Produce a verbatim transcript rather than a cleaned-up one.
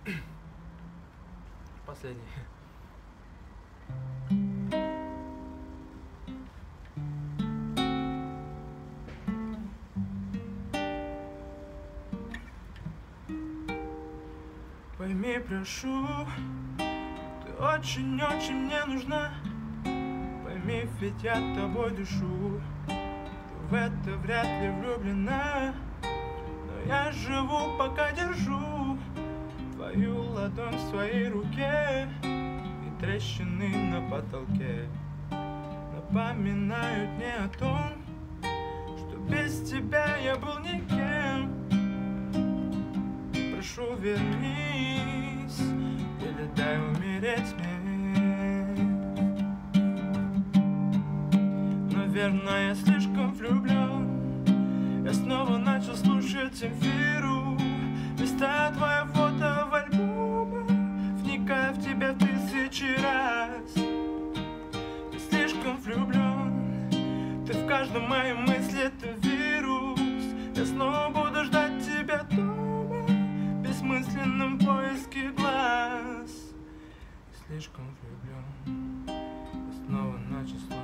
Последний. Пойми, прошу, ты очень-очень мне нужна. Пойми, ведь я тобой дышу. Ты в это вряд ли влюблена, но я живу, пока держу твою ладонь в своей руке, и трещины на потолке напоминают мне о том, что без тебя я был никем. Прошу, вернись или дай умереть мне. Наверное, я слишком влюблен. Я снова начал слушать Земфиру, листая твое фото в альбомах, вникая в тебя в тысячи раз. Я слишком влюблен. Ты в каждом моем мысли, это вирус. Я снова буду ждать тебя дома, в бессмысленном поиске глаз. Я слишком влюблен. Я снова начал слушать